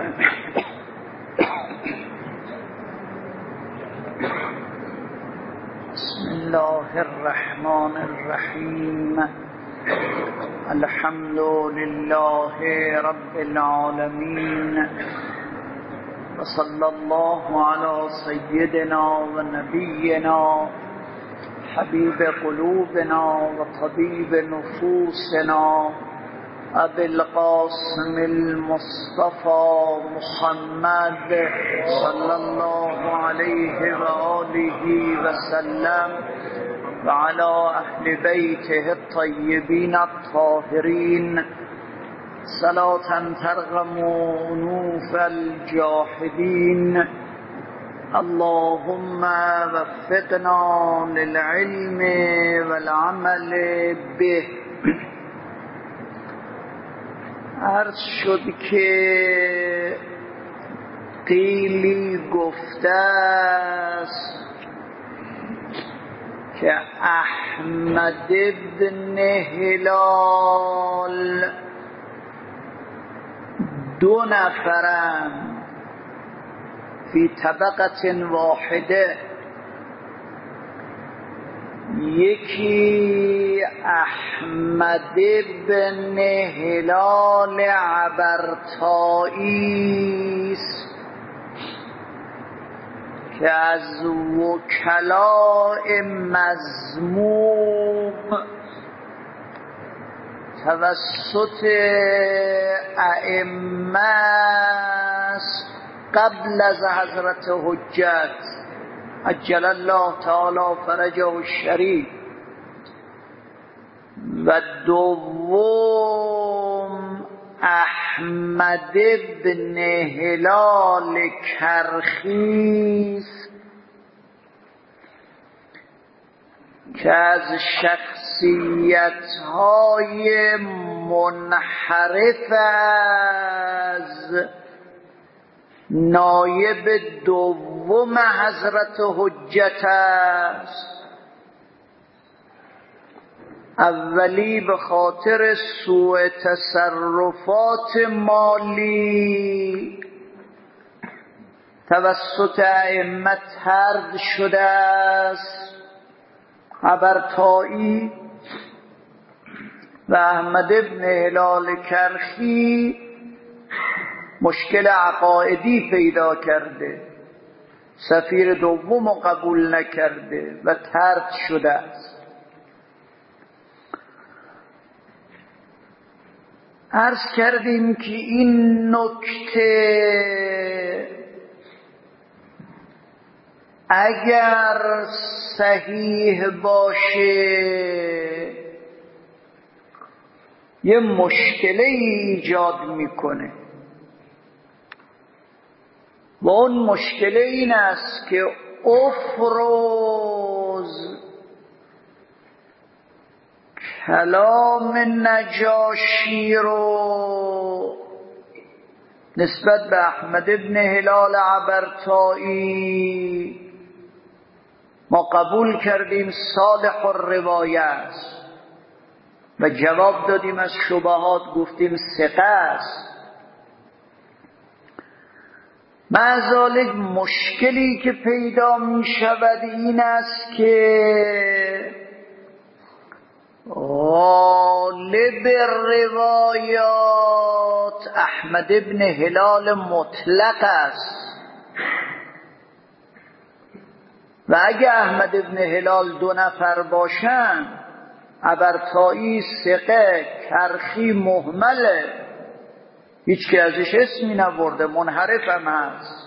بسم الله الرحمن الرحیم. الحمد لله رب العالمین و صلی الله علی سیدنا و نبینا حبیب قلوبنا و طبیب نفوسنا ابی القاسم المصطفى محمد صلی الله علیه و آله و سلم و علی اهل بیته الطیبین الطاهرین صلاة ترغم انوف الجاحدین. اللهم وفقنا للعلم والعمل به. عرض شد که قیلی گفته است که احمد بن هلال دو نفرند فی طبقه واحده، یکی احمد بن هلال عبرتایی است که از وکلاء مذموم توسط ائمه است قبل از حضرت حجت عجل الله تعالی فرجه الشریف. و دوم احمد بن هلال کرخی که از شخصیت‌های منحرف از نایب دوم حضرت حجت است. اولی به خاطر سوء تصرفات مالی توسط ائمه طرد شده است، عبرتایی، و احمد بن هلال کرخی مشکل عقائدی پیدا کرده، سفیر دوم قبول نکرده و طرد شده است. عرض کردیم که این نکته اگر صحیح باشه یه مشکله ایجاد میکنه و اون مشکله این است که افروز کلام نجاشی رو نسبت به احمد بن هلال عبرتایی ما قبول کردیم صالح الروایه است و جواب دادیم از شبهات، گفتیم ثقه است. معذالک مشکلی که پیدا می شود این است که غالب روایات احمد بن هلال مطلق است و اگه احمد بن هلال دو نفر باشن، عبرتایی ثقه، کرخی مهمله، هیچ که ازش اسمی نبرده، منحرف هم هست.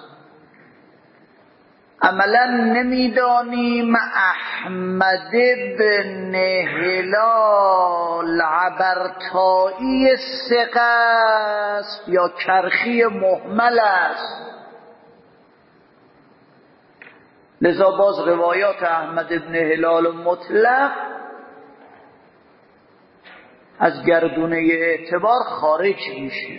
عملا نمیدانیم احمد بن هلال عبرتایی ثقه است یا کرخی مهمل است. لذا باز روایات احمد بن هلال مطلق از گردونه اعتبار خارج میشه.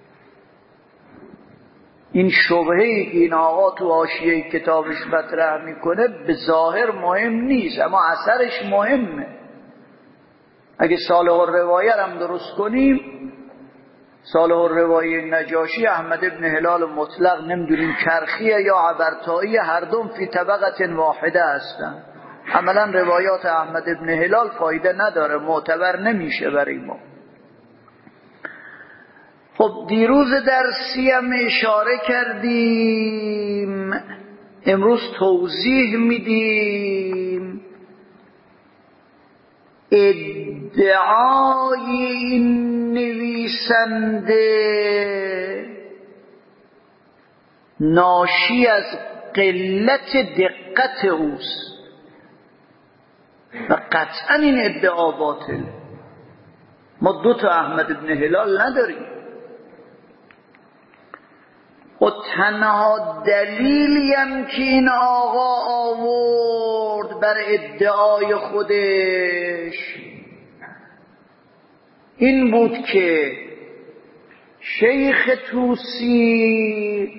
این شبهه‌ای که این آقا تو حاشیه کتابش مطرح میکنه به ظاهر مهم نیست، اما اثرش مهمه. اگه صالح الروایه هم درست کنیم صالح الروایی نجاشی احمد ابن هلال مطلق نمیدونیم کرخیه یا عبرتایی، هر دوم فی طبقه واحده هستن. عملا روایات احمد ابن هلال فایده نداره، معتبر نمیشه برای ما. خب دیروز درسی هم اشاره کردیم، امروز توضیح میدیم. ادعای این نویسنده ناشی از قلت دقت اوست و قطعا این ادعا باطل. ما دو تا احمد ابن هلال نداریم. و تنها دلیلی هم که این آقا آورد بر ادعای خودش این بود که شیخ طوسی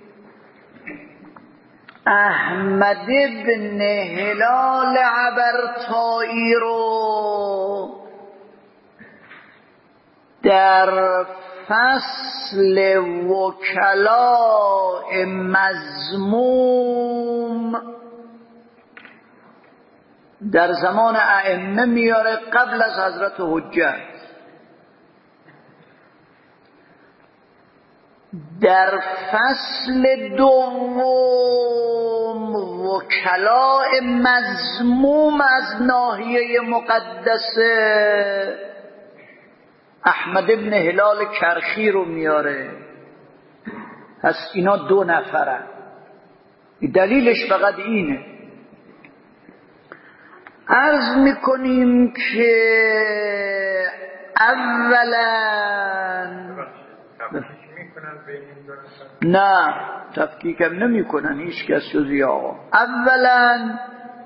احمد بن هلال عبرتایی رو در فصل وکلاء مذموم در زمان ائمه میاره قبل از حضرت حجت. در فصل دوم وکلاء مذموم از ناحیه مقدسه احمد ابن هلال کرخی رو میاره. پس اینا دو نفرن. دلیلش فقط اینه. عرض میکنیم که اولا نه تفکیکم نمی کنن هیچ کس جزی آقا. اولا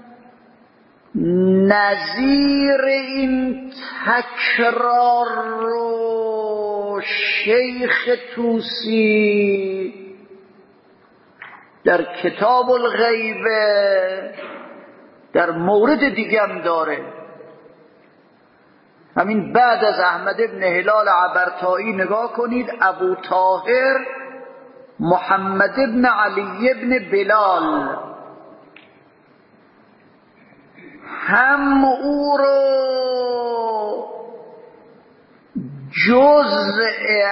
نظیر این تکرار رو شیخ طوسی در کتاب الغیبه در مورد دیگه هم داره. همین بعد از احمد ابن هلال عبرتایی نگاه کنید، ابو طاهر محمد ابن علی ابن بلال هم او رو جزء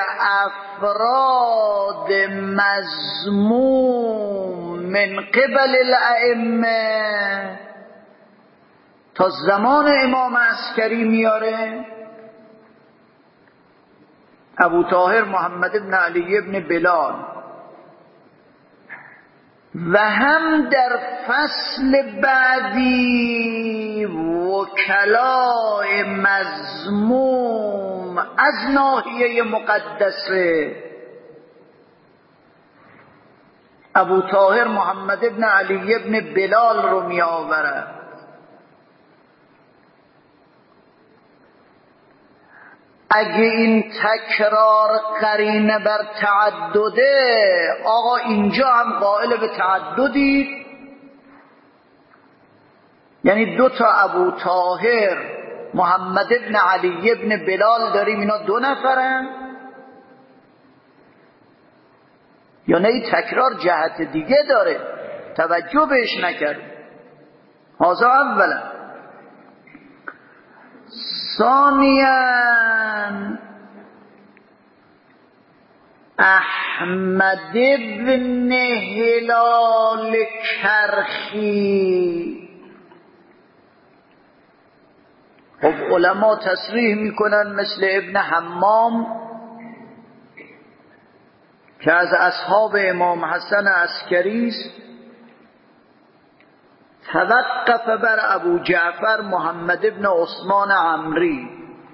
افراد مذموم من قبل الائمه تا زمان امام عسکری میاره. ابو طاهر محمد ابن علی ابن بلال و هم در فصل بعدی وکلاء مذموم از ناحیه مقدسه ابو طاهر محمد ابن علی ابن بلال رو می آورد. اگه این تکرار قرینه بر تعدده، آقا اینجا هم قائل به تعددی، یعنی دو تا ابو طاهر محمد ابن علی ابن بلال داریم، اینا دو نفرن، یا نه این تکرار جهت دیگه داره توجه بهش نکرد. هذا اولا. ثانیاً احمد ابن هلال کرخی، خب علما تصریح میکنن مثل ابن حمام که از اصحاب امام حسن عسکری است، توقف بر ابو جعفر محمد ابن عثمان عمری.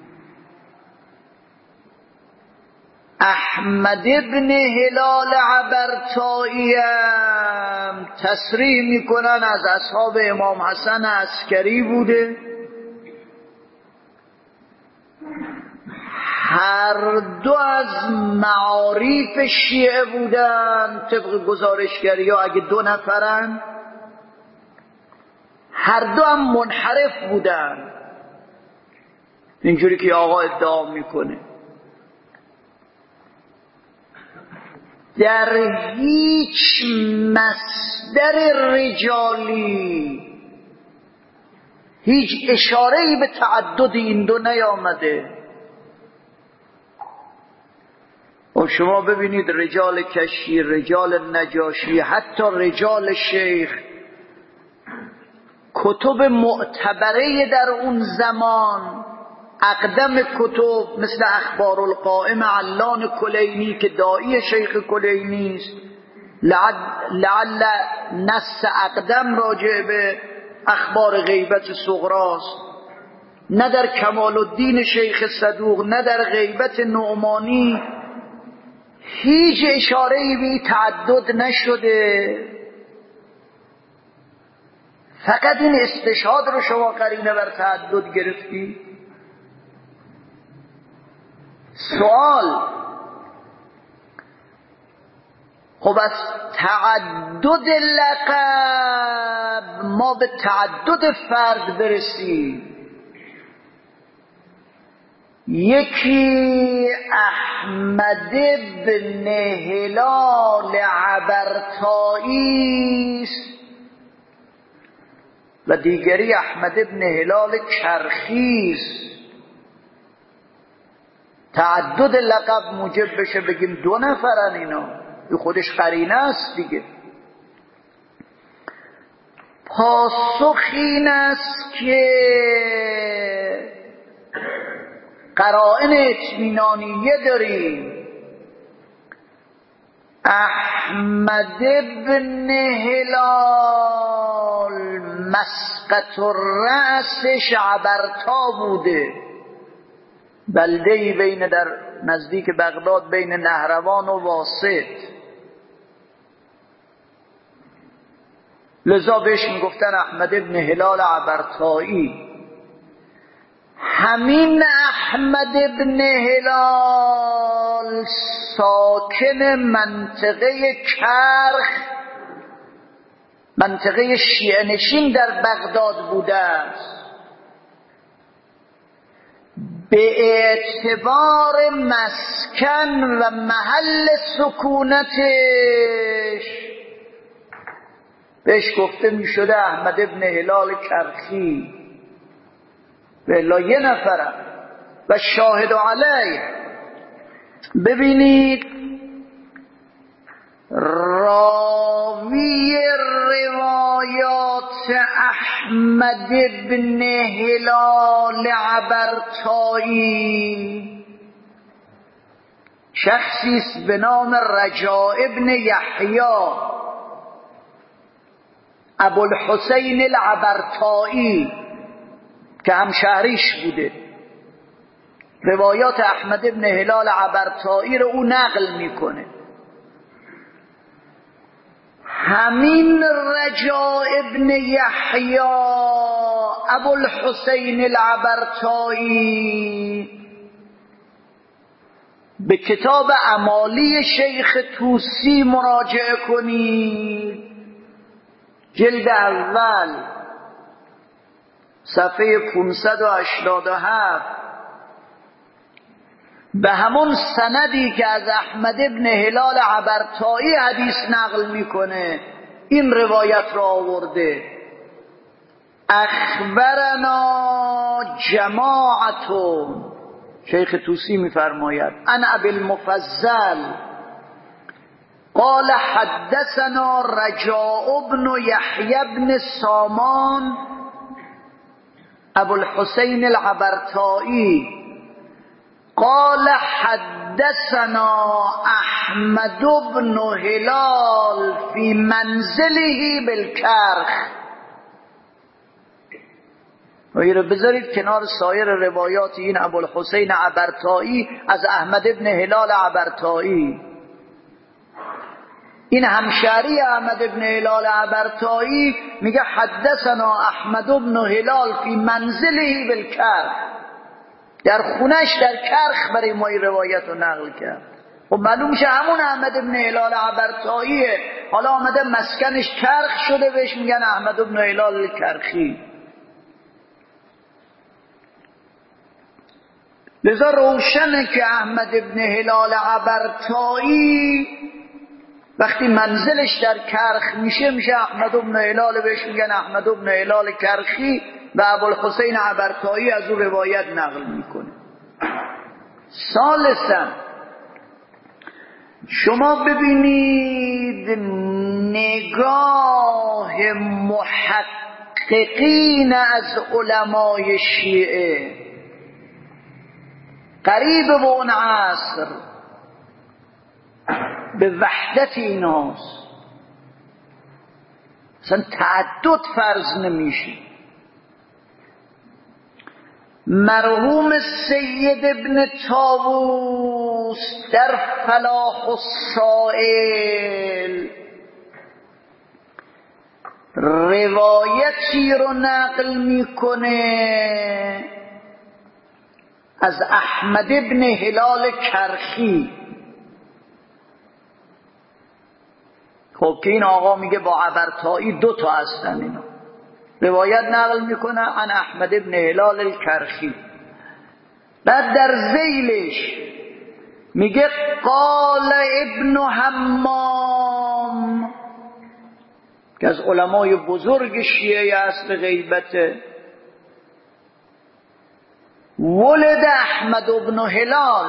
احمد ابن هلال عبرتایی تصریح میکنن از اصحاب امام حسن عسکری بوده. هر دو از معارف شیعه بودن طبق گزارشگری ها. اگه دو نفرن هر دو هم منحرف بودن، اینجوری که آقا ادعا میکنه. در هیچ مصدر رجالی هیچ اشاره‌ای به تعدد این دو نیامده. و شما ببینید رجال کشی، رجال نجاشی، حتی رجال شیخ، کتب معتبره در اون زمان، اقدم کتب مثل اخبار القائم علان کلینی که داعی شیخ کلینی است، لعل نص اقدم راجع به اخبار غیبت صغراست، نه در کمال الدین شیخ صدوق نه در غیبت نعمانی هیچ اشاره‌ای به تعدد نشده. فقط این استشهاد رو شما قرینه بر تعدد گرفتی. سوال: خب از تعدد لقب ما به تعدد فرد برسیم. یکی احمد بن هلال عبرتایی است و دیگری احمد بن هلال کرخی است. تعدد لقب موجب بشه بگیم دو نفرن اینا، این خودش قرینه است دیگه. پاسخ این است که قرائن اطمینانیه داریم. احمد بن هلال مسقط الرأسش عبرتا بوده، بلده‌ای بین در نزدیک بغداد بین نهروان و واسط، لذا بهش میگفتن احمد بن هلال عبرتایی. همین احمد بن هلال ساکن منطقه کرخ، منطقه شیعه نشین در بغداد بوده است. به اعتبار مسکن و محل سکونتش بهش گفته می شده احمد بن هلال کرخی. بلا یه نفرم و شاهد علیه. ببینید راوی روایات احمد بن هلال عبرتایی شخصی است به نام رجاء ابن یحیی ابوالحسین العبرتایی که همشهریش بوده. روایات احمد بن هلال عبرتایی رو او نقل میکنه. همین رجاء ابن یحیی ابوالحسین العبرتایی به کتاب اعمالی شیخ طوسی مراجعه کنید، جلد اول صفحه 587 به همون سندی که از احمد بن هلال عبرتایی حدیث نقل میکنه این روایت را آورده. اخبرنا جماعتون، شیخ طوسی میفرماید عن ابی المفضل قال حدثنا رجاء بن یحیی بن سامان ابوالحسین العبرتایی قال حدثنا احمد بن هلال في منزله بالکرخ. و این رو بذارید کنار سایر روایات این ابوالحسین عبرتایی از احمد بن هلال عبرتایی. این همشهری احمد بن هلال عبرتایی میگه حدثنا احمد بن هلال فی منزله بالکرخ، در خونش در کرخ برای ما این روایت رو نقل کرد. خب معلوم میشه همون احمد بن هلال عبرتاییه، حالا آمده مسکنش کرخ شده بهش میگن احمد بن هلال کرخی. لذا روشنه که احمد بن هلال عبرتایی وقتی منزلش در کرخ میشه احمد بن هلال، بهش میگن احمد بن هلال کرخی و ابوالحسین عبرتایی از او روایت نقل میکنه. ثالثاً شما ببینید نگاه محققین از علمای شیعه قریب به اون عصر به وحدت ایناست. اصلا تعدد فرض نمیشه. مرحوم سید ابن طاووس در فلاح السائل روایتی رو نقل میکنه از احمد ابن هلال کرخی. خب که این آقا میگه با عبرتایی 2 تا هستن اینا، روایت نقل میکنه عن احمد ابن هلال الکرخی. بعد در ذیلش میگه قال ابن حمام که از علمای بزرگ شیعه است به غیبته، ولد احمد ابن هلال.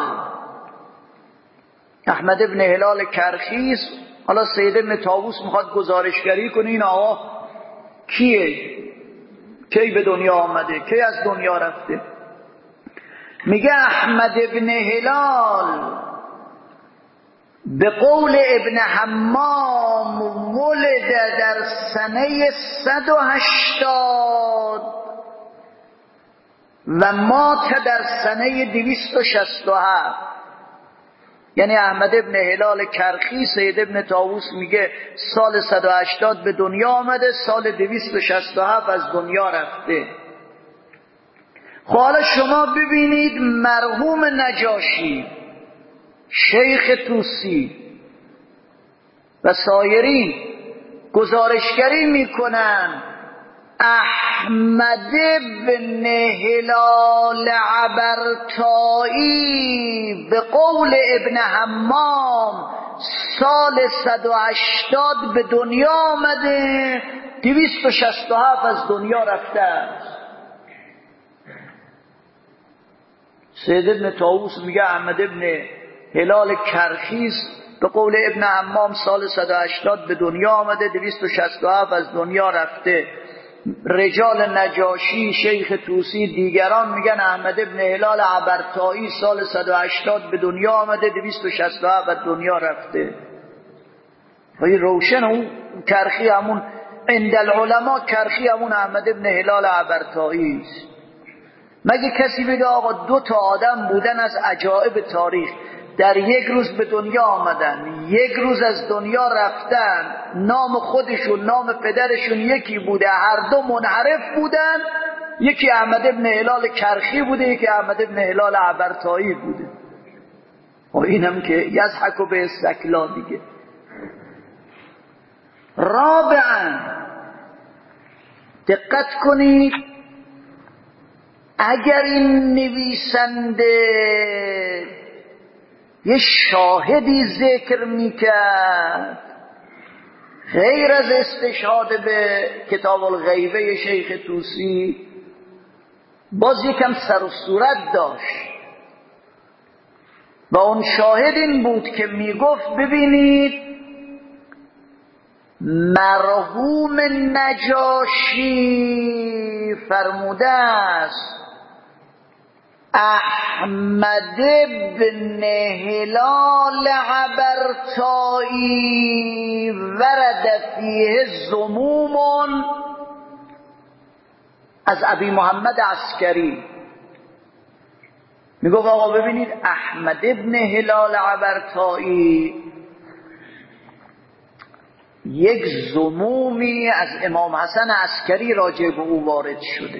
احمد ابن هلال کرخی. حالا سید ابن طاووس میخواد گزارشگری کنه این آقا کیه، کی به دنیا آمده، کی از دنیا رفته. میگه احمد ابن هلال به قول ابن حمام ولد در سنه 180 و مات در سنه 267. یعنی احمد ابن هلال کرخی، سید ابن طاووس میگه سال 180 به دنیا آمده، سال 267 از دنیا رفته. حالا شما ببینید مرحوم نجاشی، شیخ طوسی و سایرین گزارشگری میکنن احمد بن هلال عبرتایی به قول ابن حمام سال 180 به دنیا آمده، 267 از دنیا رفته است. سید ابن طاووس میگه احمد ابن هلال کرخیز به قول ابن حمام سال 180 به دنیا آمده، 267 از دنیا رفته. رجال نجاشی، شیخ طوسی، دیگران میگن احمد ابن هلال عبرتایی سال 180 به دنیا آمده، 267 از دنیا رفته. ولی روشن اون کرخی همون عند العلماء کرخی همون احمد ابن هلال عبرتایی است. مگه کسی بگه آقا 2 تا آدم بودن از عجایب تاریخ، در یک روز به دنیا آمدن، یک روز از دنیا رفتن، نام خودشون نام پدرشون یکی بوده، هر دو منحرف بودن، یکی احمد ابن هلال کرخی بوده، یکی احمد ابن هلال عبرتایی بوده. و اینم که یضحک به استکلا دیگه. رابعا دقت کنید، اگر این نویسنده یه شاهدی ذکر میکرد غیر از استشهاد به کتاب الغیبه شیخ طوسی، باز یکم سر و صورت داشت و اون شاهد این بود که میگفت ببینید مرحوم نجاشی فرموده است احمد بن هلال عبرتایی ورد فیه زموم از ابی محمد عسکری. میگفت آقا ببینید احمد بن هلال عبرتایی یک زمومی از امام حسن عسکری راجع به او وارد شده.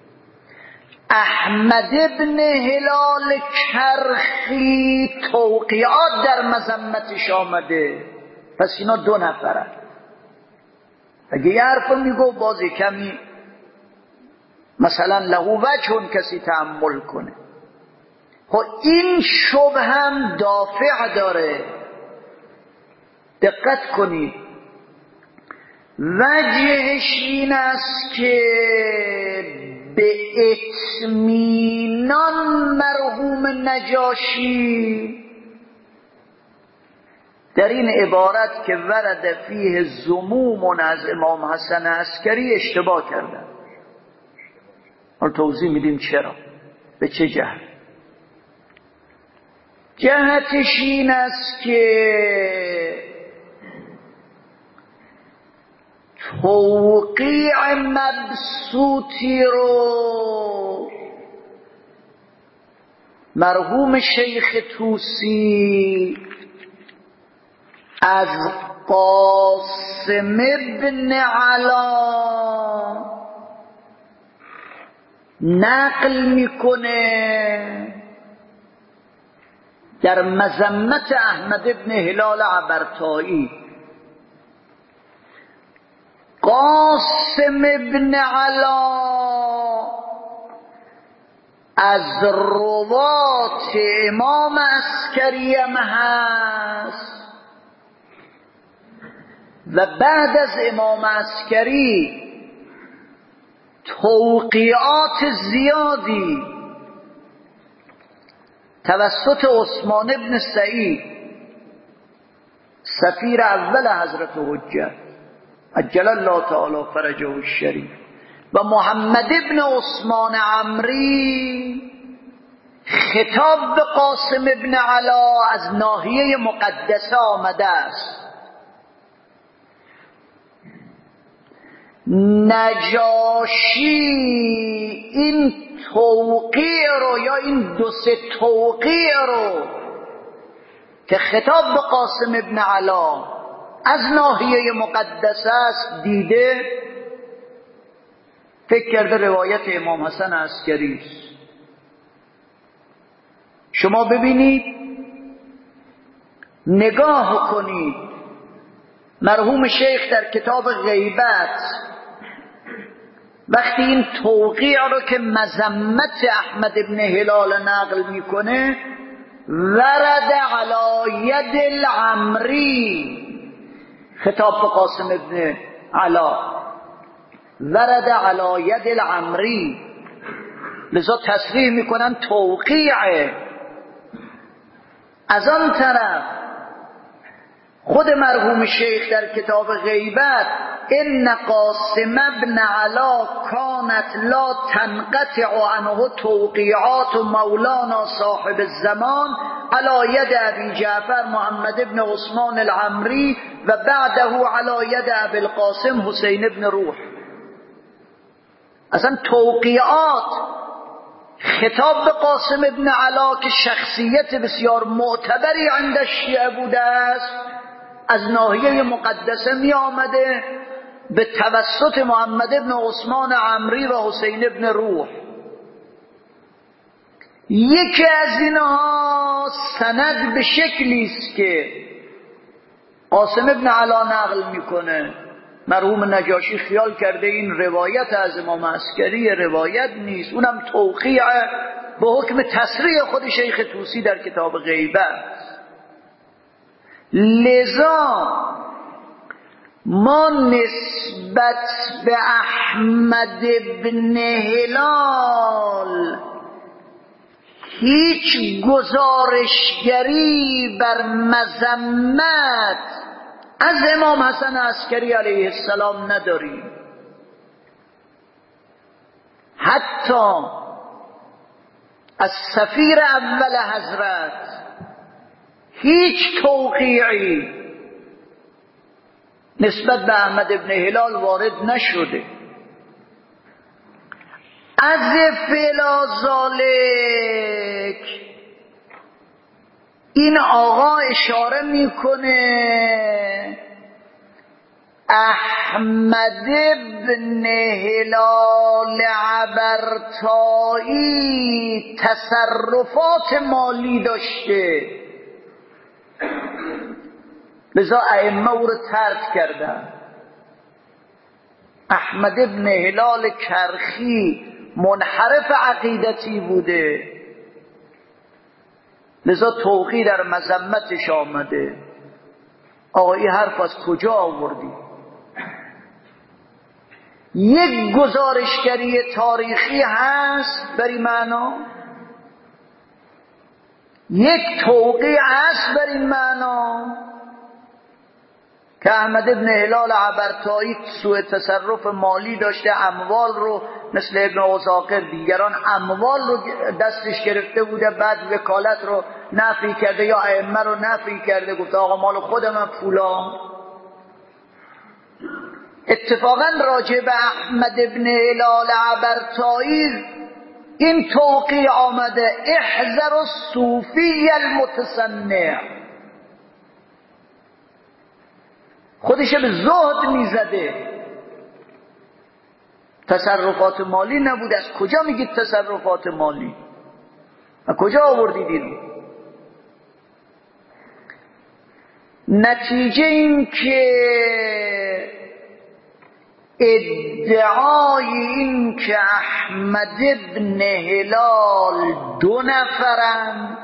احمد بن هلال کرخی توقیعات در مذمتش آمده. پس اینا 2 نفرن. اگه یه حرف میگو باز کمی مثلا لهو وجهون کسی تأمل کنه. خب این شبه هم دافع داره دقت کنید، وجهش این است که به اطمینان مرحوم نجاشی در این عبارت که ورد فیه ذموم از امام حسن عسکری اشتباه کردن. حالا توضیح میدیم چرا، به چه جهت. جهتش این است که توقیع مبسوطی رو مرحوم شیخ طوسی از قاسم ابن علا نقل میکنه در مذمت احمد ابن هلال عبرتایی. قاسم ابن علا از روات امام عسکری هم هست و بعد از امام عسکری توقیعات زیادی توسط عثمان ابن سعید سفیر اول حضرت حجت عجل الله تعالی فرجه الشریف و محمد ابن عثمان عمری خطاب به قاسم ابن علا از ناحیه مقدسه آمده است. نجاشی این توقیع رو یا این دو سه توقیع رو که خطاب به قاسم ابن علا از ناحیه مقدسه است دیده، فکر کرده روایت امام حسن عسکری است. شما ببینید، نگاه کنید، مرحوم شیخ در کتاب غیبت وقتی این توقیع رو که مذمت احمد ابن هلال نقل میکنه، ورد علی ید العمری، خطاب به قاسم ابن علا، ورد علی ید العمری، لذا تصریح میکنن توقیعه. از آن طرف خود مرحوم شیخ در کتاب غیبت ان قاسم ابن علا کانت لا تنقطع عنه توقیعات مولانا صاحب الزمان علی ید ابی جعفر محمد ابن عثمان العمری و بعده علی ید ابی القاسم حسین ابن روح. اصلا توقیعات خطاب به قاسم ابن علا که شخصیت بسیار معتبری عند شیعه بوده است، از ناحیه مقدسه می آمده به توسط محمد ابن عثمان عمری و حسین ابن روح. یکی از اینها سند به شکلی است که قاسم ابن علا نقل میکنه، مرحوم نجاشی خیال کرده این روایت از امام عسکری روایت نیست، اونم توقیع به حکم تصریح خود شیخ طوسی در کتاب غیبت. لذا ما نسبت به احمد ابن هلال هیچ گزارشگری بر مذمت از امام حسن عسکری علیه السلام نداریم. حتی از سفیر اول حضرت هیچ توقیعی نسبت به احمد ابن هلال وارد نشده. از فعلا ذالک این آقا اشاره میکنه احمد ابن هلال عبرتایی تصرفات مالی داشته، لذا ائمه او رو طرد کردن. احمد ابن هلال کرخی منحرف عقیدتی بوده، لذا توقیع در مذمتش آمده. آقا این حرف از کجا آوردی؟ یک گزارشگری تاریخی هست بر این معنا؟ یک توقیع هست بر این معنا که احمد ابن هلال عبرتایی سوء تصرف مالی داشته، اموال رو مثل ابن عساقر دیگران اموال رو دستش گرفته بوده، بعد وکالت رو نفی کرده یا ائمه رو نفی کرده، گفته آقا مال خودم پولا. اتفاقا راجع به احمد ابن هلال عبرتایی این توقیع آمده احذر الصوفی المتصنع. خودش به زهد میزده، تصرفات مالی نبود. از کجا میگید تصرفات مالی؟ از کجا آوردید اینو؟ نتیجه این که ادعای این که احمد ابن هلال 2 نفرند،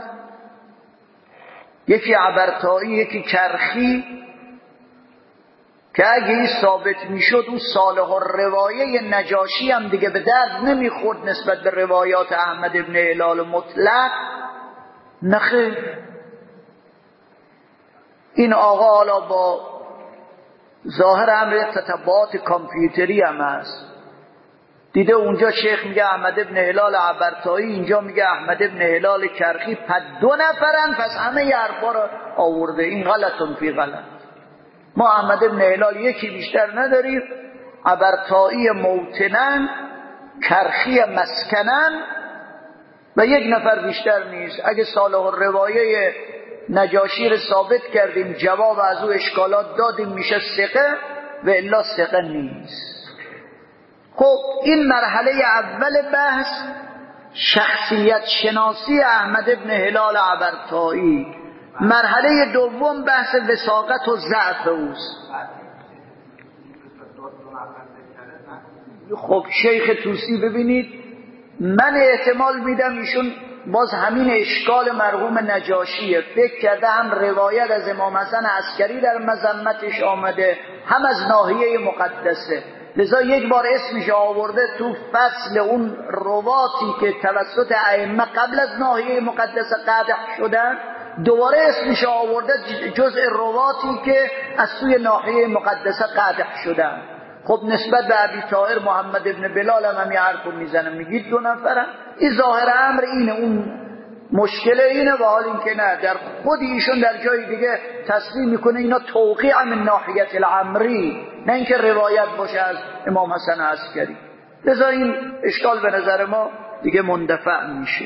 یکی عبرتایی یکی کرخی، که اگه این ثابت میشد اون صالح الروایه نجاشی هم دیگه به درد نمیخورد نسبت به روایات احمد ابن هلال مطلق. نخیر، این آقا حالا با ظاهر امر تتبعات کامپیوتری هم هست، دیده اونجا شیخ میگه احمد ابن هلال عبرتایی، اینجا میگه احمد ابن هلال کرخی، پس 2 نفرن، پس همه ی حرفا رو آورده. این غلطون فی غلط. ما احمد ابن هلال یکی بیشتر نداریم، عبرتایی موطنن، کرخی مسکنن و 1 نفر بیشتر نیست. اگه صالح الروایه نجاشی رو ثابت کردیم، جواب از او اشکالات دادیم، میشه ثقه، و الا ثقه نیست. خب این مرحله اول بحث شخصیت شناسی احمد ابن هلال عبرتایی. مرحله دوم بحث وثاقت و ضعف اوست. خب شیخ طوسی ببینید، من احتمال میدم ایشون باز همین اشکال مرحوم نجاشیه، فکر کرده هم روایت از امام حسن عسکری در مذمتش آمده، هم از ناحیه مقدسه، لذا یک بار اسمش آورده تو فصل اون رواتی که توسط ائمه قبل از ناحیه مقدسه قدح شدن، دوباره اسمش آورده جزء رواتی که از سوی ناحیه مقدسه قدح شدن. خب نسبت به ابی طاهر محمد ابن بلال هم همین حرفو میزنه، میگید 2 نفرن. این ظاهر امر اینه، اون مشکل اینه، و حال این که نه، در خود ایشون در جای دیگه تصریح میکنه اینا توقیع من ناحیت الامری، نه اینکه روایت باشه از امام حسن عسکری. لذا این اشکال به نظر ما دیگه مندفع میشه.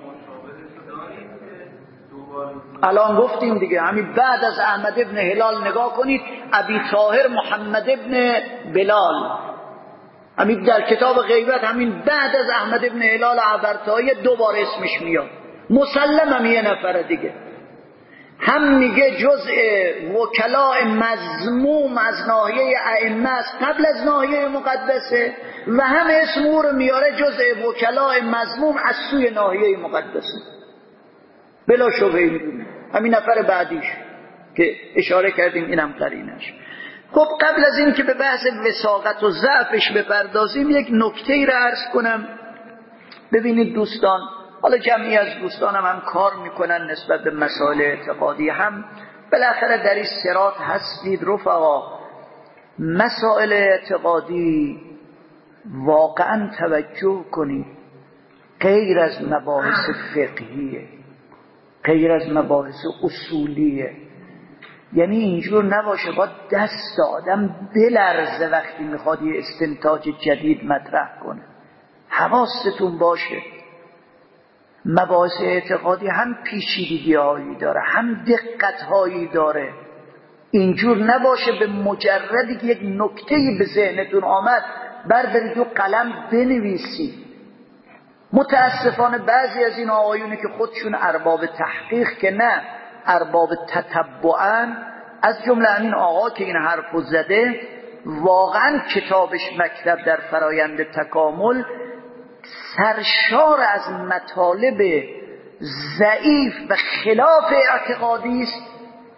الان گفتیم دیگه، همین بعد از احمد ابن هلال نگاه کنید، ابی طاهر محمد ابن بلال، همین در کتاب غیبت، همین بعد از احمد ابن هلال عبرتایی 2 بار اسمش میاد، مسلم هم 1 نفر دیگه. هم میگه جزء وکلاء مذموم از ناحیه ائمه است قبل از ناحیه مقدسه، و هم اسم او رو میاره جزء وکلاء مذموم از سوی ناحیه مقدسه. بلا شبهه میدونیم همین نفر بعدیش که اشاره کردیم اینم قرینش. خب قبل از این که به بحث وثاقت و ضعفش بپردازیم، یک نکته را عرض کنم. ببینید دوستان، حالا جمعی از دوستانم هم کار میکنن نسبت به مسائل اعتقادی، هم بالاخره در این صراط هستید رفقا. مسائل اعتقادی واقعا توجه کنید، غیر از مباحث فقهیه، غیر از مباحث اصولیه. یعنی اینجور نباشه با دست آدم بلرزه وقتی میخواد یه استنتاج جدید مطرح کنه. حواستون باشه، مباحث اعتقادی هم پیچیدگی هایی داره، هم دقت هایی داره. اینجور نباشه به مجردی که یک نکتهی به ذهنتون آمد بردارید و قلم بنویسید. متاسفانه بعضی از این آقایونی که خودشون ارباب تحقیق که نه، ارباب تتبعن، از جمله همین آقا که این حرفو زده، واقعا کتابش مکتب در فرایند تکامل سرشار از مطالب ضعیف و خلاف اعتقادی است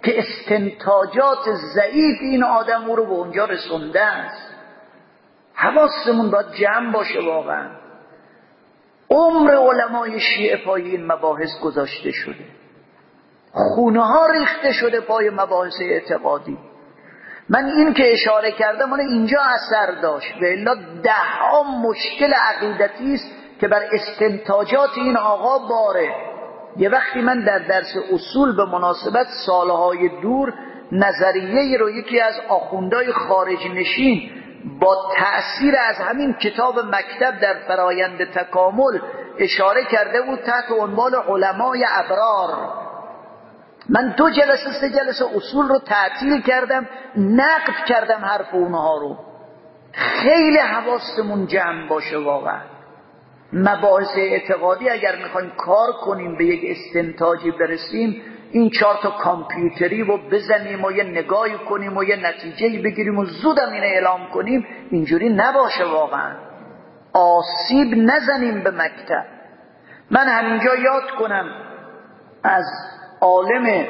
که استنتاجات ضعیف این آدم او رو به اونجا رسونده است. حواسمون باید جمع باشه. واقعا عمر علمای شیعه پای این مباحث گذاشته شده، خونه ها ریخته شده پای مباحث اعتقادی. من این که اشاره کردم مال اینجا اثر داشت، و الا ده ها مشکل عقیدتی است که بر استنتاجات این آقا باره. یه وقتی من در درس اصول به مناسبت سالهای دور نظریه رو یکی از آخوندهای خارج نشین با تأثیر از همین کتاب مکتب در فرایند تکامل اشاره کرده بود تحت عنوان علمای ابرار. من 2 جلسه 3 جلسه اصول رو تعطیل کردم، نقد کردم حرف اونها رو. خیلی حواستمون جمع باشه. واقعا مباحث اعتقادی اگر میخوایم کار کنیم به یک استنتاجی برسیم، این 4 تا کامپیوتری رو بزنیم و یه نگاهی کنیم و یه نتیجهی بگیریم و زودم اینو اعلام کنیم، اینجوری نباشه. واقعا آسیب نزنیم به مکتب. من همینجا یاد کنم از عالم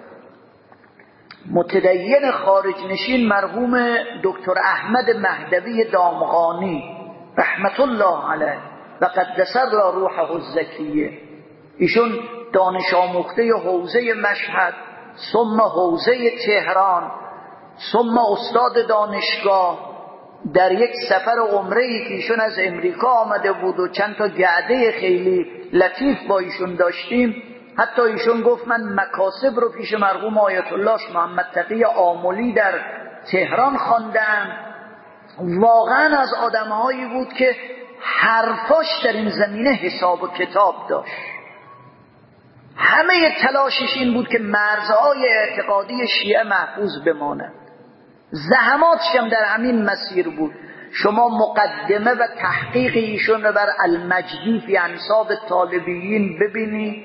متدین خارج نشین مرحوم دکتر احمد مهدوی دامغانی رحمت الله علیه و قدس الله روحه الزکیه. ایشون دانش آموخته حوزه مشهد، ثم حوزه تهران، ثم استاد دانشگاه. در یک سفر عمره‌ای که ایشون از امریکا آمده بود و چند تا گعده خیلی لطیف با ایشون داشتیم، حتی ایشون گفت من مکاسب رو پیش مرحوم آیت الله محمد تقی آملی در تهران خواندم. واقعا از آدم‌هایی بود که حرفاش در این زمینه حساب و کتاب داشت. همه تلاشش این بود که مرزهای اعتقادی شیعه محفوظ بماند. زحماتش هم در همین مسیر بود. شما مقدمه و تحقیق ایشون رو بر المجدی فی انساب طالبیین ببینی،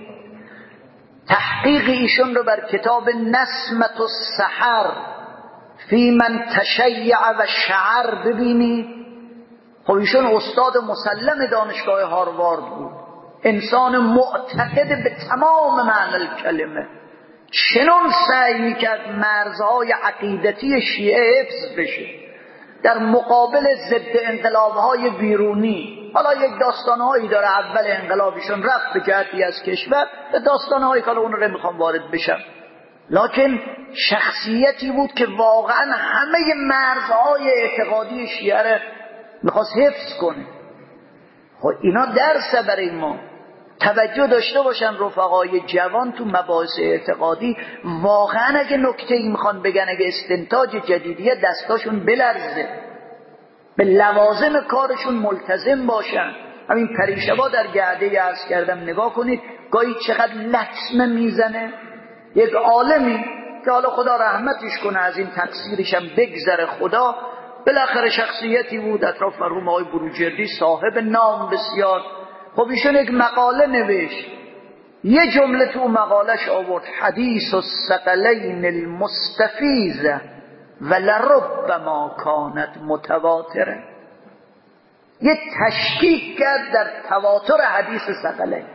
تحقیق ایشون رو بر کتاب نسمة السحر فی من تشیع و شعر ببینی. خب ایشون استاد مسلم دانشگاه هاروارد بود، انسان معتقد به تمام معنی الکلمه. چنان سعی میکرد مرزهای عقیدتی شیعه حفظ بشه در مقابل ضد انقلابهای بیرونی. حالا یک داستانهایی داره، اول انقلابشون رفت به جهتی از کشور، داستانهایی که اون رو نمیخوام وارد بشم، لکن شخصیتی بود که واقعا همه مرزهای اعتقادی شیعه رو میخواست حفظ کنه. خب اینا درسه برای ما. توجه داشته باشن رفقای جوان تو مباحث اعتقادی. واقعا اگه نکته‌ای میخوان بگن، اگه استنتاج جدیدیه، دستاشون بلرزه، به لوازم کارشون ملتزم باشن. همین پریشبا در گعده عرض کردم نگاه کنید گاهی چقدر لطمه میزنه. یک عالمی که حالا خدا رحمتش کنه، از این تقصیرش هم بگذره خدا، بالاخره شخصیتی بود اطراف مرحوم آقای بروجردی، صاحب نام بسیار. خب ایشون یک مقاله نوشت، یه جمله تو مقالش آورد: حدیث الثقلین المستفیضه ولربما کانت متواتره. یه تشکیک کرد در تواتر حدیث ثقلین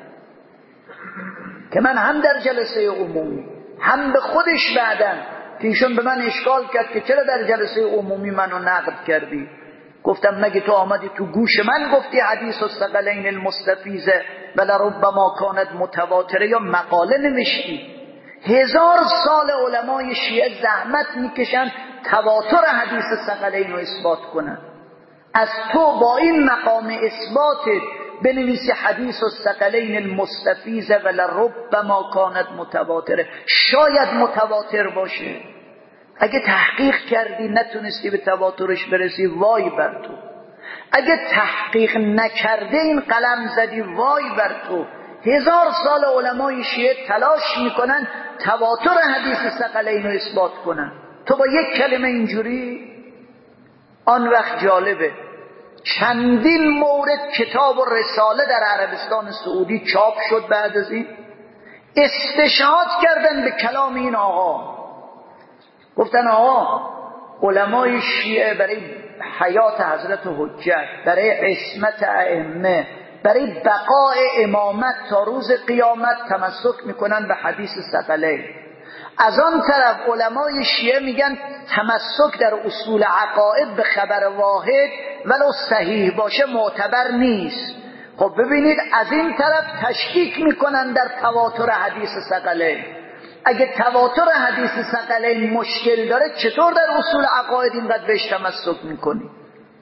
که من هم در جلسه عمومی هم به خودش بعدن که ایشون به من اشکال کرد که چرا در جلسه عمومی منو نقد کردی. گفتم مگه تو آمدی تو گوش من گفتی حدیث الثقلین المستفیضه ولربما کانت متواتره، یا مقاله نوشتی؟ 1000 سال علمای شیعه زحمت میکشن تواتر حدیث ثقلین رو اثبات کنن. از تو با این مقام اثباتت بنویسی حدیث الثقلین المستفیضه ولربما کانت متواتره. شاید متواتر باشه. اگه تحقیق کردی نتونستی به تواترش برسی، وای بر تو. اگه تحقیق نکرده این قلم زدی، وای بر تو. 1000 سال علمای شیعه تلاش میکنن تواتر حدیث ثقلین رو اثبات کنن، تو با یک کلمه اینجوری. آن وقت جالبه چندین مورد کتاب و رساله در عربستان سعودی چاپ شد، بعد از این استشهاد کردن به کلام این آقا. گفتن آقا علمای شیعه برای حیات حضرت حجت، برای عصمت ائمه، برای بقای امامت تا روز قیامت تمسک میکنن به حدیث ثقلین. از آن طرف علمای شیعه میگن تمسک در اصول عقاید به خبر واحد ولو صحیح باشه معتبر نیست. خب ببینید از این طرف تشکیک میکنن در تواتر حدیث ثقلین. اگه تواتر حدیث ثقلین مشکل داره چطور در اصول عقاید اینقدر بهش تمسک میکنی؟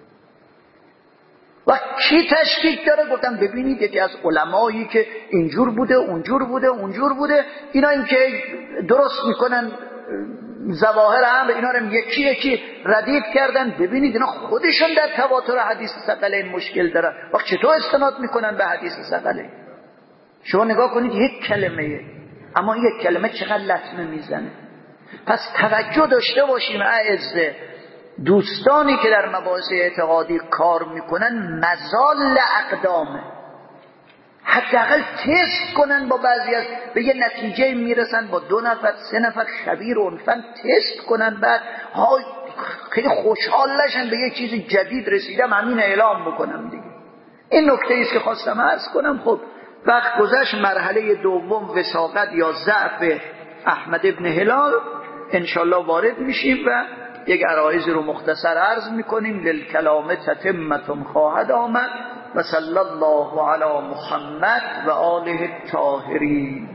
و کی تشکیک داره؟ گفتم ببینید یکی از علمایی که اینجور بوده اونجور بوده اینا این که درست میکنن ظواهر امر اینا رو یکی ردیف کردن. ببینید اینا خودشون در تواتر حدیث ثقلین مشکل دارن. وقت چطور استناد میکنن به حدیث ثقلین؟ شما نگاه کنید یک کلمه، اما یک کلمه چقدر لطمه میزنه. پس توجه داشته باشیم اعزه دوستانی که در مباحث اعتقادی کار میکنن مزال اقدامه، حداقل تست کنن با بعضی از به یه نتیجه میرسن با 2 نفر 3 نفر خبیر عنفن تست کنن، بعد خیلی خوشحال نشن به یه چیز جدید رسیدم همین اعلام بکنم دیگه. این نکته ایست که خواستم عرض کنم. خب وقت گذشت، مرحله دوم وثاقت یا ضعف احمد ابن هلال انشالله وارد میشیم و یک عرایض رو مختصر عرض میکنیم. للکلام تتمة خواهد آمد. و صلی الله علی محمد و آله الطاهرین.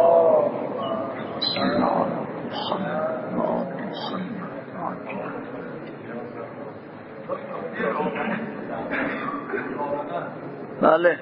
بله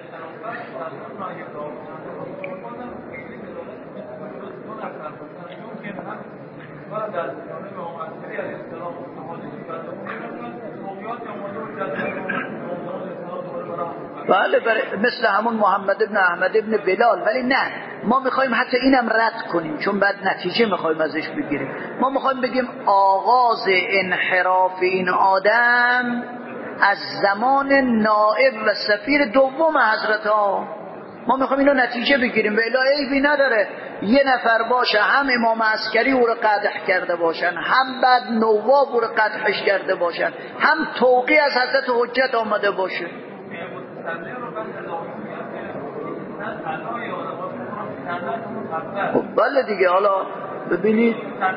بله مثل همون محمد ابن احمد ابن بلال. ولی نه، ما میخوایم حتی اینم رد کنیم چون بعد نتیجه میخوایم ازش بگیریم. ما میخوایم بگیم آغاز انحراف این آدم از زمان نائب و سفیر دوم حضرت ها. ما میخوایم اینو نتیجه بگیریم و الا عیبی نداره یه نفر باشه هم امام عسکری او رو قدح کرده باشن، هم بعد نواب او رو قدحش کرده باشن، هم توقیع از حضرت حجت آمده باشه. خب بله دیگه. حالا ببینید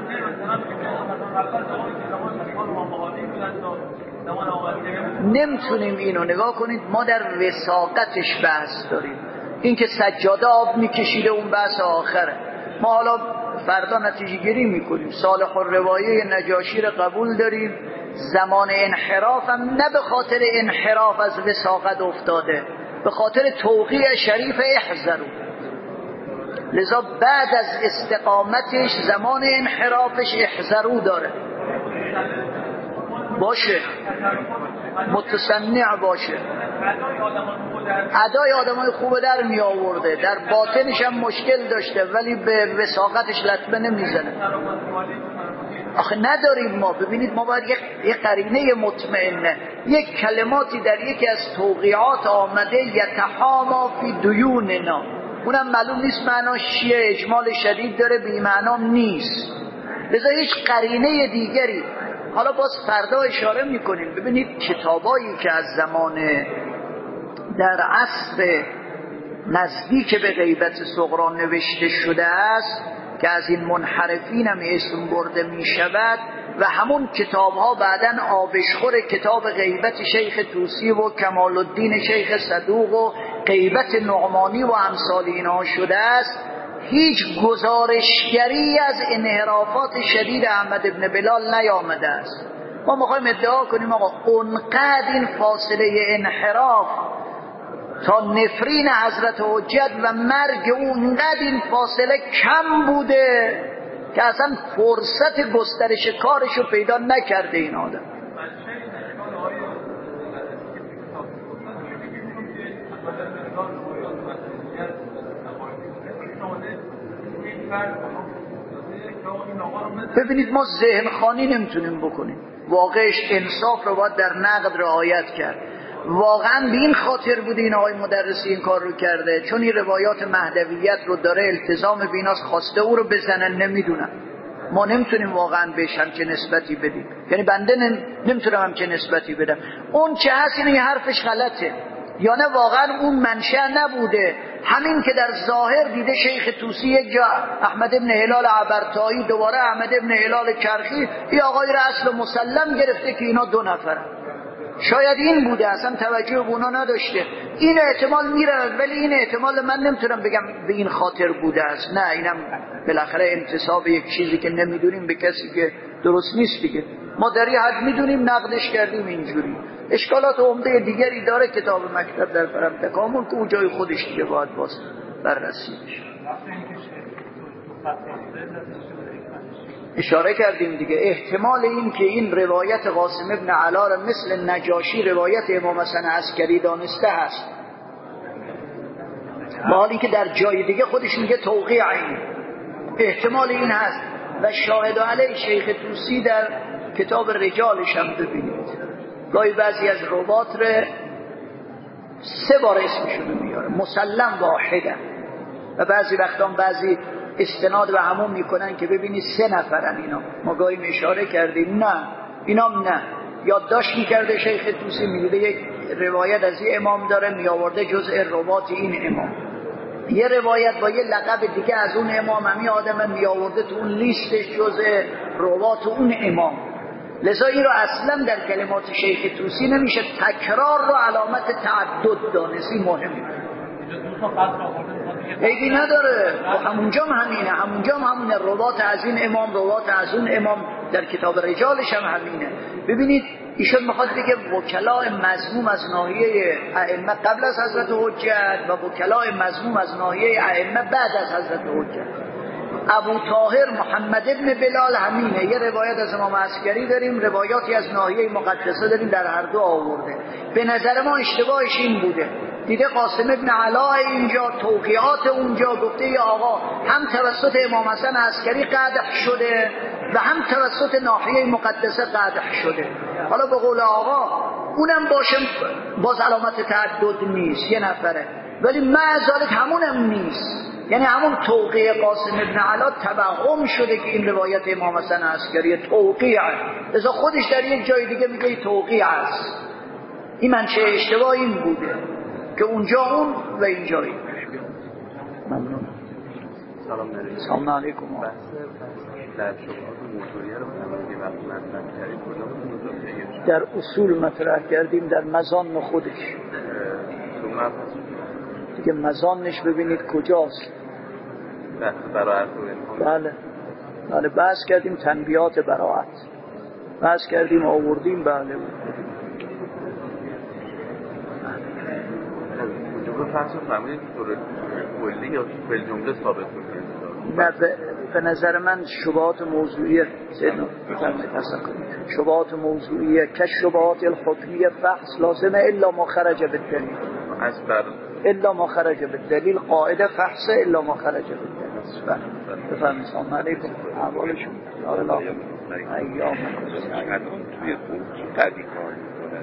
نمیتونیم اینو نگاه کنید. ما در وثاقتش بحث داریم، این که سجاده آب میکشیده اون بحث آخره. ما حالا فردا نتیجه گیری میکنیم. صالح الروایه نجاشی رو قبول داریم، زمان انحراف هم نه به خاطر انحراف از وثاقت افتاده، به خاطر توقیع شریف احذروا. لذا بعد از استقامتش زمان انحرافش احذروا داره. باشه متصنع باشه، ادای آدمای خوب در می آورده، در باطنش هم مشکل داشته ولی به وثاقتش لطمه نمیزنه. آخه نداریم ما. ببینید ما باید یک قرینه مطمئنه. یک کلماتی در یکی از توقیعات آمده یتحاما فی دیوننا، اونم معلوم نیست معناش چیه، اجمال شدید داره، بی معنام نیست. لذا هیچ قرینه دیگری. حالا باز فردا اشاره میکنیم. ببینید کتابایی که از زمان در عصر نزدیک به غیبت صغرا نوشته شده است که از این منحرفین هم اسم برده می شود و همون کتاب ها بعدن آبشخور کتاب غیبت شیخ طوسی و کمال الدین شیخ صدوق و غیبت نعمانی و امثال اینها شده است، هیچ گزارشگری از انحرافات شدید احمد ابن بلال نیامده است. ما میخوایم ادعا کنیم آقا اونقدر این فاصله انحراف تا نفرین حضرت حجت و مرگ اونقدر این فاصله کم بوده که اصلا فرصت گسترش کارشو پیدا نکرده این آدم. ببینید ما ذهن خوانی نمیتونیم بکنیم، واقعش انصاف رو باید در نقد رعایت کرد. واقعا به این خاطر بوده این آقای مدرسی این کار رو کرده چون این روایات مهدویت رو داره، التزام بیناس خواسته او رو بزنن. نمیدونم، ما نمیتونیم واقعا بهش همچه نسبتی بدیم، یعنی بنده نمیتونم همچه نسبتی بدم. اون چه هست اینه حرفش غلطه، یا نه واقعا اون منشأ نبوده همین که در ظاهر دیده شیخ طوسی یک جا احمد بن هلال عبرتایی، دوباره احمد بن هلال کرخی، این آقای را اصل مسلم گرفته که اینا 2 نفرن. شاید این بوده، اصلا توجه به اونا نداشته. این احتمال میره، ولی این احتمال من نمیتونم بگم به این خاطر بوده است. نه، اینم بالاخره انتساب یک چیزی که نمیدونیم به کسی که درست نیست دیگه. ما در یه حد میدونیم، نقدش کردیم اینجوری. اشکالات عمده دیگری داره کتاب مکتب در فرم تکامل که او جای خودش دیگه باید باز بررسی بشه. اشاره کردیم دیگه، احتمال این که این روایت قاسم ابن علا را مثل نجاشی روایت امام حسن عسکری دانسته هست، با حالی که در جای دیگه خودش میگه توقیع این، احتمال این هست. و شاهد علی شیخ طوسی در کتاب رجالش هم ببینید گاهی بعضی از روات رو 3 بار اسمشون میاره، مسلم واحده، و بعضی وقتا بعضی استناد به همون میکنن که ببینید 3 نفرن اینا. ما گاهی اشاره کردیم نه، اینام نه. یادداشت میکرده شیخ طوسی، میگه یک روایت از این امام داره، میآورده جزء روات این امام، یه روایت با یه لقب دیگه از اون امام، همین آدم میآورده تو اون لیستش جزء روات اون امام. لذا این رو اصلا در کلمات شیخ طوسی نمیشه تکرار رو علامت تعدد دانستی، مهمه. عیبی نداره، همونجا همینه، همونجا همونه، روات از این امام، روات از اون امام، در کتاب رجالش هم همینه. ببینید ایشون میخواد بگه وکلاء مذموم از ناحیه ائمه قبل از حضرت حجت و وکلاء مذموم از ناحیه ائمه بعد از حضرت حجت. ابو طاهر محمد ابن بلال همینه. یه روایت از امام عسکری داریم، روایاتی از ناحیه مقدسه داریم، در هر دو آورده. به نظر ما اشتباهش این بوده، دیده قاسم ابن علا اینجا توقیعات اونجا گفته یا آقا هم توسط امام حسن عسکری قدح شده و هم توسط ناحیه مقدسه قدح شده. حالا به قول آقا اونم باشه باز علامت تعدد نیست، یه نفره، ولی معذالک همونم نیست. یعنی همون توقیع قاسم ابن علا توهم شده که این روایت امام حسن عسکری توقیعه، لذا خودش در یک جای دیگه میگه توقیع است. این منشه اشتباه این بوده که اونجا اون و اینجا این. ممنون. سلام علیکم. در اصول مطرح کردیم، در مزان خودش دیگه مزانش ببینید کجاست. بله بحث کردیم تنبیات براعت، بحث کردیم آوردیم. بله فرض فهمید طور کلی یا به جمله ثابت می‌کنه؟ نه، به نظر من شبهات موضوعیه شبهات موضوعیه که شبهات الحکمیه فحص لازمه الا ما خرج بالدلیل، الا ما خرج بالدلیل قاعده فحصه الا ما خرج بالدلیل. بفرمایید. سلام علیکم. احوالشون الله ایام توی قدیمان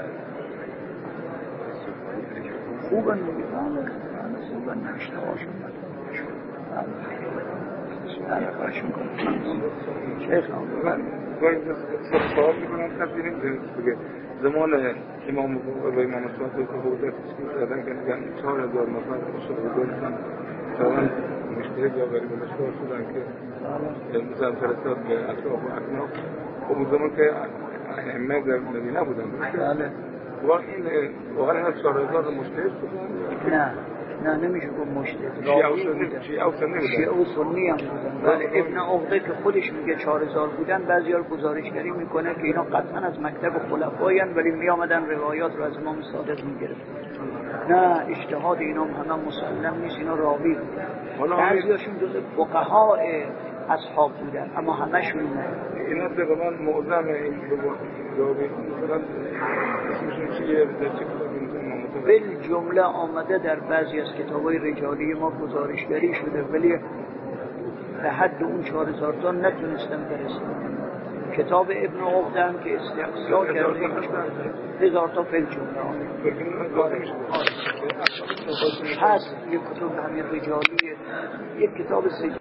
خوبن میگه، خوبن نشتهاشون برشون کنم. شیخ سوال میکنم تبدیلیم بگه زمان امام و امام صادق که حضرت کردن که نگن 4000 نفر شدن سوان مشتهد یا غریب مشتهد شدن که مثلا فرستاد به اطراف و اکناف. خب اون زمان که ائمه در مدینه بودن و این واقعا هم 4000 مشتهد شدن. نه نمیشه گفت مشتهد. شیعه و سنی هم بودن. ولی ابن عقده که خودش میگه 4000 بودن، بعضی‌ها گزارشگری میکنه که اینا قطعا از مکتب خلفایی ان، ولی میآمدن روایات رو از امام صادق میگرفتن. نه، اجتهاد اینا هم مسلم نیست، اینا راوی بودن. بعضی‌هاشون جزء فقها اصحاب بودن اما همشون نه. اینا تقریبا معظم این راوی بودن. اسمشون چیه؟ بل جمله آمده در بعضی از کتابای رجالی ما گزارشگری شده، ولی به حد اون 4000 تا نتونستن برسن. کتاب ابن عقده هم که استقصا کرده 1000 تا بل جمله هست. یک کتاب همین رجالی، یک کتاب